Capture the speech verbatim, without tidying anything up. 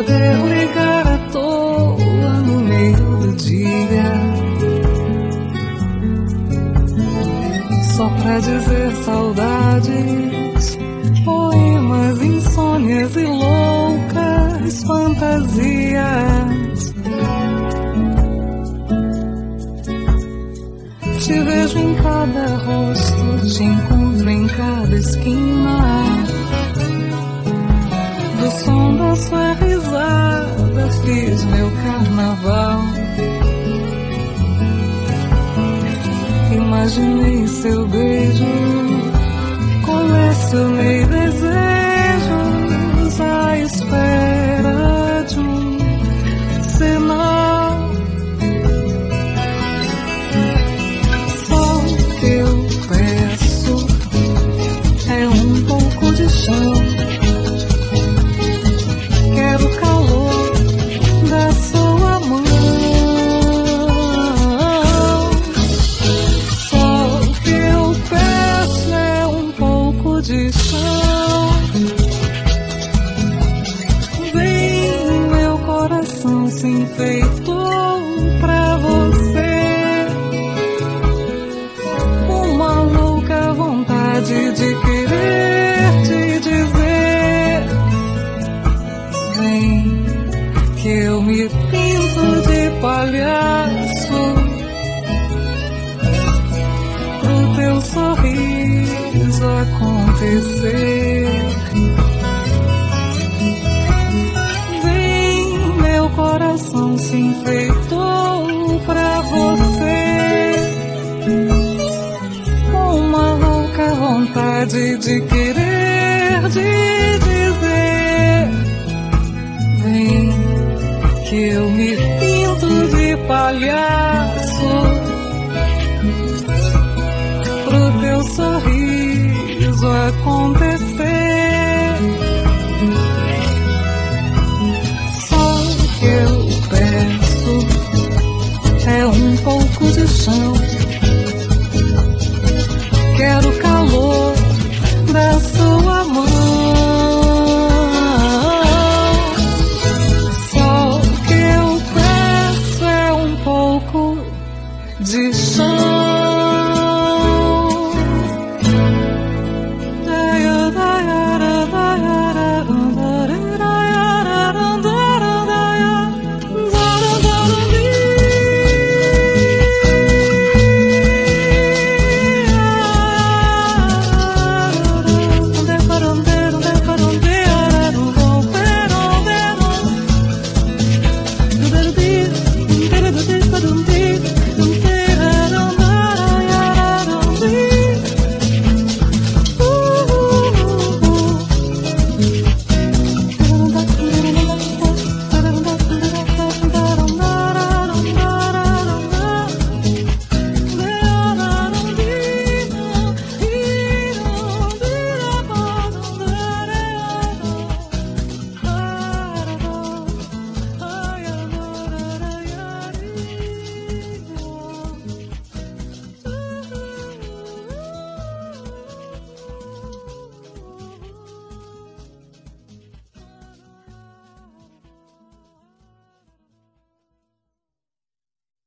poder ligar à toa no meio do dia, só pra dizer saudades, poemas, insônias e loucas fantasias. Te vejo em cada rosto, te encontro em cada esquina. Do som da sua risada fiz meu carnaval. Imaginei seu beijo, colecionei desejos à espera de um sinal. Só que eu peço é um pouco de chão. Quero o calor da sua mão. Só que eu peço é um pouco de chão. Vem, meu coração se enfeitou pra você. Uma louca vontade de querer te dizer: vem, que eu me pinto de palhaço pro teu sorriso acontecer. Vem, meu coração se enfeitou pra você. Uma louca vontade de querer te dizer: vem, que eu me pinto de palhaço pro teu sorriso acontecer. Só que eu peço é um pouco de chão.